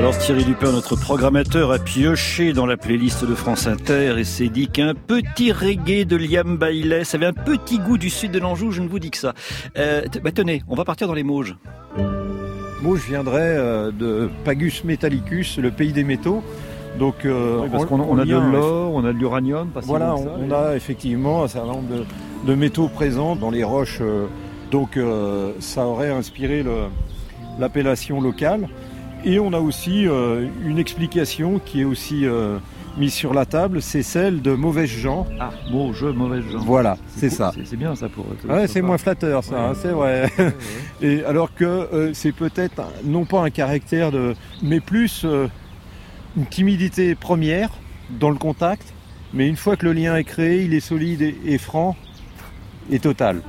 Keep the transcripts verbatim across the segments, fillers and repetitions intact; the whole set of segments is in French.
Alors Thierry Dupin, notre programmateur, a pioché dans la playlist de France Inter et s'est dit qu'un petit reggae de Liam Bailey, ça avait un petit goût du sud de l'Anjou, je ne vous dis que ça. Euh, bah tenez, on va partir dans les Mauges. Mauges viendrait euh, de Pagus Metallicus, le pays des métaux. Donc, euh, oui, parce on, qu'on on a de lien, l'or, on a de l'uranium. Pas si voilà, ça, on, mais... on a effectivement un certain nombre de, de métaux présents dans les roches. Euh, donc euh, ça aurait inspiré le, l'appellation locale. Et on a aussi euh, une explication qui est aussi euh, mise sur la table, c'est celle de mauvaises gens. Ah, Mauges, mauvaises gens. Voilà, c'est, c'est ça. C'est, c'est bien ça pour... Ouais, c'est moins flatteur ça, ouais. hein, c'est vrai. Ouais, ouais. Et alors que euh, c'est peut-être non pas un caractère de... mais plus euh, une timidité première dans le contact, mais une fois que le lien est créé, il est solide et, et franc et total.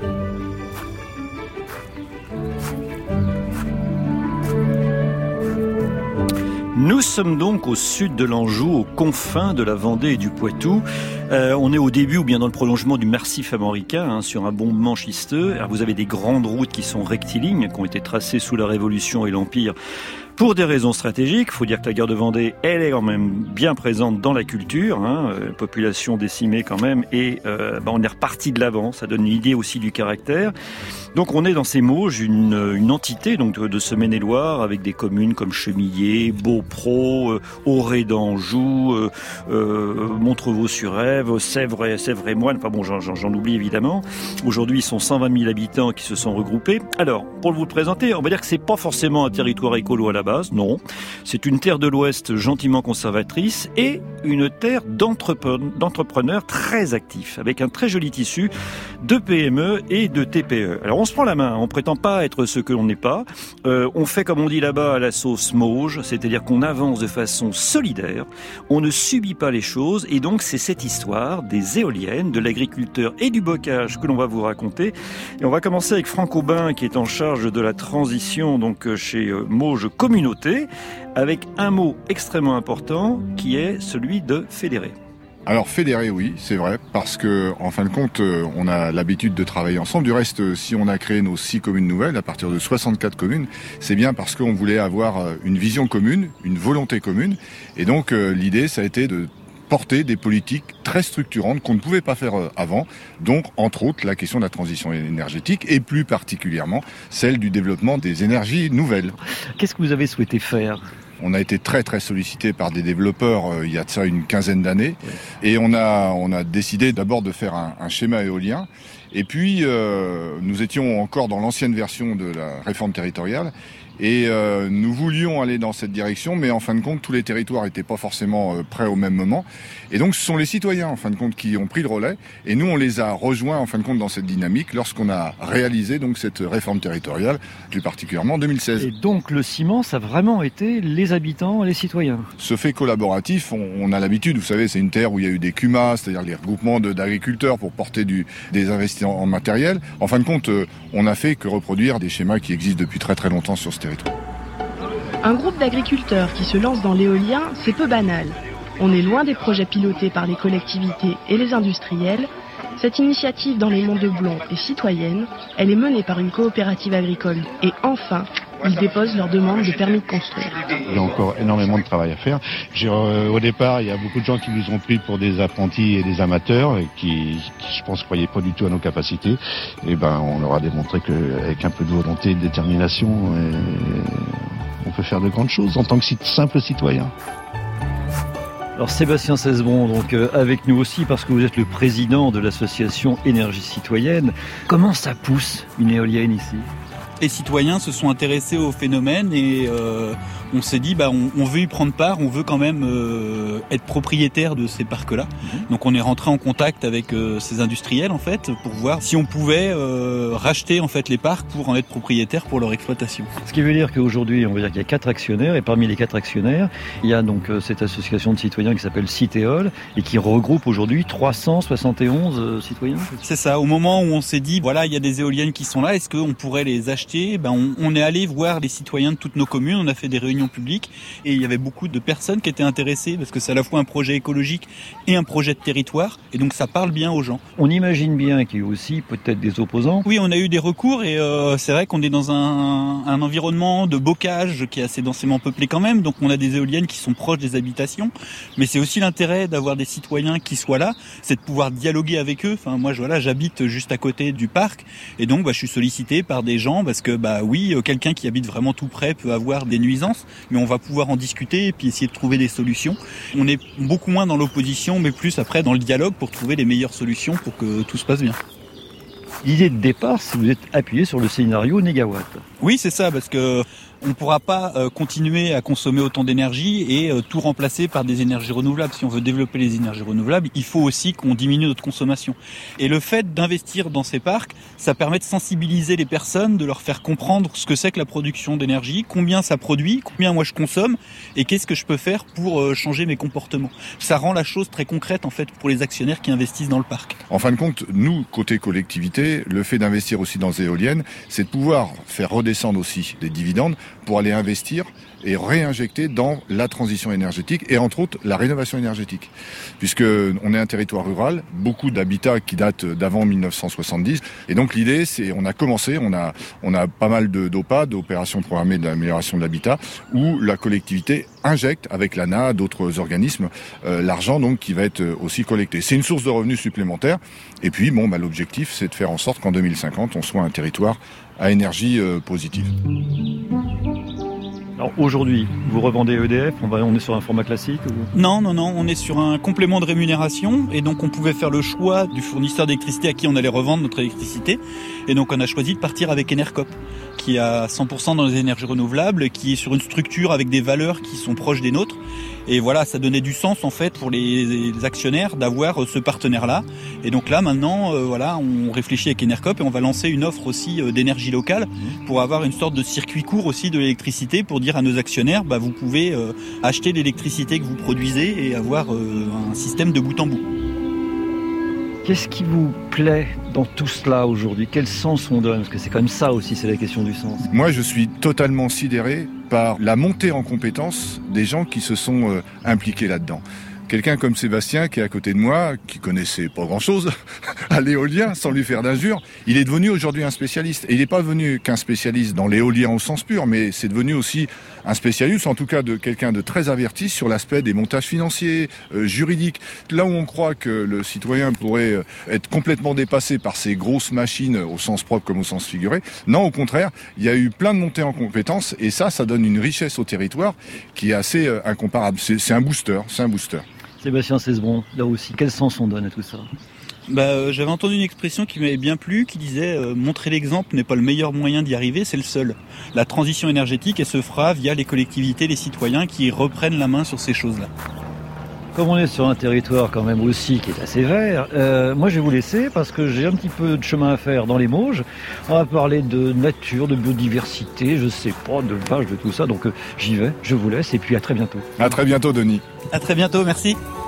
Nous sommes donc au sud de l'Anjou, aux confins de la Vendée et du Poitou. Euh, on est au début ou bien dans le prolongement du massif armoricain, hein, sur un bombement schisteux. Alors vous avez des grandes routes qui sont rectilignes, qui ont été tracées sous la Révolution et l'Empire pour des raisons stratégiques. Il faut dire que la guerre de Vendée, elle est quand même bien présente dans la culture, hein, euh, population décimée quand même, et euh, bah, on est reparti de l'avant. Ça donne une idée aussi du caractère. Donc on est dans ces Mauges, une, une entité donc de, de ce Maine-et-Loire, avec des communes comme Chemillé, Beaupro, euh, Auray d'Anjou, euh, euh, Montrevaux-sur-Ève, Sèvres, Sèvres-et-Moine. Enfin bon, j'en, j'en, j'en oublie évidemment. Aujourd'hui, ils sont cent vingt mille habitants qui se sont regroupés. Alors, pour vous le présenter, on va dire que c'est pas forcément un territoire écolo à la base, non. C'est une terre de l'Ouest gentiment conservatrice et une terre d'entrepreneurs très actifs, avec un très joli tissu de P M E et de T P E. Alors on se prend la main, on prétend pas être ce que l'on n'est pas. Euh, on fait comme on dit là-bas à la sauce Mauges, c'est-à-dire qu'on avance de façon solidaire, on ne subit pas les choses et donc c'est cette histoire des éoliennes, de l'agriculteur et du bocage que l'on va vous raconter. Et on va commencer avec Franck Aubin qui est en charge de la transition donc chez Mauges Communauté, avec un mot extrêmement important qui est celui de fédérer. Alors fédérer, oui, c'est vrai, parce que en fin de compte, on a l'habitude de travailler ensemble. Du reste, si on a créé nos six communes nouvelles à partir de soixante-quatre communes, c'est bien parce qu'on voulait avoir une vision commune, une volonté commune. Et donc l'idée, ça a été de porter des politiques très structurantes qu'on ne pouvait pas faire avant. Donc, entre autres, la question de la transition énergétique et plus particulièrement celle du développement des énergies nouvelles. Qu'est-ce que vous avez souhaité faire ? On a été très très sollicité par des développeurs euh, il y a de ça une quinzaine d'années, et on a on a décidé d'abord de faire un, un schéma éolien. Et puis euh, nous étions encore dans l'ancienne version de la réforme territoriale. Et euh, nous voulions aller dans cette direction, mais en fin de compte, tous les territoires n'étaient pas forcément euh, prêts au même moment. Et donc, ce sont les citoyens, en fin de compte, qui ont pris le relais. Et nous, on les a rejoints, en fin de compte, dans cette dynamique lorsqu'on a réalisé donc cette réforme territoriale, plus particulièrement en deux mille seize. Et donc, le ciment, ça a vraiment été les habitants, les citoyens. Ce fait collaboratif, on, on a l'habitude, vous savez, c'est une terre où il y a eu des C U M A, c'est-à-dire les regroupements de, d'agriculteurs pour porter du, des investissements en matériel. En fin de compte, euh, on n'a fait que reproduire des schémas qui existent depuis très très longtemps sur ce territoire. Un groupe d'agriculteurs qui se lance dans l'éolien, c'est peu banal. On est loin des projets pilotés par les collectivités et les industriels. Cette initiative dans les Monts de Blon est citoyenne. Elle est menée par une coopérative agricole. Et enfin, ils déposent leur demande de permis de construire. Il y a encore énormément de travail à faire. J'ai, euh, au départ, il y a beaucoup de gens qui nous ont pris pour des apprentis et des amateurs, et qui, qui je pense, croyaient pas du tout à nos capacités. Et ben, on leur a démontré qu'avec un peu de volonté et de détermination, et on peut faire de grandes choses en tant que simple citoyen. Alors Sébastien Cesbron, donc euh, avec nous aussi parce que vous êtes le président de l'association Énergie Citoyenne. Comment ça pousse une éolienne ici ? Les citoyens se sont intéressés au phénomène et euh, on s'est dit bah on, on veut y prendre part, on veut quand même euh, être propriétaire de ces parcs-là. Mmh. Donc on est rentré en contact avec euh, ces industriels en fait pour voir si on pouvait euh, racheter en fait les parcs pour en être propriétaire pour leur exploitation. Ce qui veut dire qu'aujourd'hui on va dire qu'il y a quatre actionnaires et parmi les quatre actionnaires il y a donc euh, cette association de citoyens qui s'appelle Citéol et qui regroupe aujourd'hui trois cent soixante et onze euh, citoyens. C'est ça. Au moment où on s'est dit voilà il y a des éoliennes qui sont là, est-ce qu'on pourrait les acheter? Ben on, on est allé voir les citoyens de toutes nos communes, on a fait des réunions réunions publiques et il y avait beaucoup de personnes qui étaient intéressées parce que c'est à la fois un projet écologique et un projet de territoire et donc ça parle bien aux gens. On imagine bien qu'il y a aussi peut-être des opposants. Oui, on a eu des recours et euh, c'est vrai qu'on est dans un, un environnement de bocage qui est assez densément peuplé quand même, donc on a des éoliennes qui sont proches des habitations, mais c'est aussi l'intérêt d'avoir des citoyens qui soient là, c'est de pouvoir dialoguer avec eux. Enfin moi, je, voilà, j'habite juste à côté du parc et donc bah, je suis sollicité par des gens parce que bah oui, quelqu'un qui habite vraiment tout près peut avoir des nuisances, mais on va pouvoir en discuter et puis essayer de trouver des solutions. On est beaucoup moins dans l'opposition, mais plus après dans le dialogue pour trouver les meilleures solutions pour que tout se passe bien. L'idée de départ, c'est que vous êtes appuyé sur le scénario négawatt. Oui, c'est ça, parce que on ne pourra pas euh, continuer à consommer autant d'énergie et euh, tout remplacer par des énergies renouvelables. Si on veut développer les énergies renouvelables, il faut aussi qu'on diminue notre consommation. Et le fait d'investir dans ces parcs, ça permet de sensibiliser les personnes, de leur faire comprendre ce que c'est que la production d'énergie, combien ça produit, combien moi je consomme et qu'est-ce que je peux faire pour euh, changer mes comportements. Ça rend la chose très concrète en fait pour les actionnaires qui investissent dans le parc. En fin de compte, nous, côté collectivité, le fait d'investir aussi dans les éoliennes, c'est de pouvoir faire redescendre aussi des dividendes pour aller investir et réinjecter dans la transition énergétique et entre autres la rénovation énergétique. Puisque on est un territoire rural, beaucoup d'habitats qui datent d'avant mille neuf cent soixante-dix. Et donc l'idée, c'est, on a commencé, on a, on a pas mal de, d'O P A, d'opérations programmées d'amélioration de l'habitat, où la collectivité injecte avec l'A N A, d'autres organismes, euh, l'argent donc qui va être aussi collecté. C'est une source de revenus supplémentaire. Et puis bon, bah, l'objectif, c'est de faire en sorte qu'en deux mille cinquante, on soit un territoire à énergie euh, positive. Alors aujourd'hui, vous revendez E D F, on, va, on est sur un format classique ou... Non, non, non, on est sur un complément de rémunération et donc on pouvait faire le choix du fournisseur d'électricité à qui on allait revendre notre électricité et donc on a choisi de partir avec Enercop qui a cent pour cent dans les énergies renouvelables, qui est sur une structure avec des valeurs qui sont proches des nôtres. Et voilà, ça donnait du sens en fait pour les actionnaires d'avoir ce partenaire-là. Et donc là maintenant, euh, voilà, on réfléchit avec Enercop et on va lancer une offre aussi euh, d'énergie locale pour avoir une sorte de circuit court aussi de l'électricité pour dire à nos actionnaires, bah vous pouvez euh, acheter l'électricité que vous produisez et avoir euh, un système de bout en bout. Qu'est-ce qui vous plaît dans tout cela aujourd'hui? Quel sens on donne? Parce que c'est quand même ça aussi, c'est la question du sens. Moi, je suis totalement sidéré par la montée en compétence des gens qui se sont euh, impliqués là-dedans. Quelqu'un comme Sébastien, qui est à côté de moi, qui connaissait pas grand-chose à l'éolien, sans lui faire d'injure, il est devenu aujourd'hui un spécialiste. Et il n'est pas devenu qu'un spécialiste dans l'éolien au sens pur, mais c'est devenu aussi un spécialiste, en tout cas de quelqu'un de très averti sur l'aspect des montages financiers, euh, juridiques. Là où on croit que le citoyen pourrait être complètement dépassé par ces grosses machines au sens propre comme au sens figuré, non, au contraire, il y a eu plein de montées en compétences et ça, ça donne une richesse au territoire qui est assez euh, incomparable. C'est, c'est un booster, c'est un booster. Sébastien Cesbron, là aussi, quel sens on donne à tout ça? Bah, euh, j'avais entendu une expression qui m'avait bien plu, qui disait euh, « montrer l'exemple n'est pas le meilleur moyen d'y arriver, c'est le seul ». La transition énergétique, elle se fera via les collectivités, les citoyens qui reprennent la main sur ces choses-là. Comme on est sur un territoire quand même aussi qui est assez vert, euh, moi je vais vous laisser parce que j'ai un petit peu de chemin à faire dans les Mauges. On va parler de nature, de biodiversité, je sais pas, de vaches, de tout ça. Donc euh, j'y vais, je vous laisse et puis à très bientôt. À très bientôt, Denis. À très bientôt, merci.